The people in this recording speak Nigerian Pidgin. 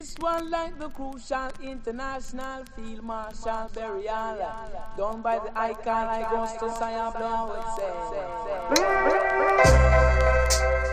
One like the crucial international field marshal burial done by the icon Augustus Ayablo would say.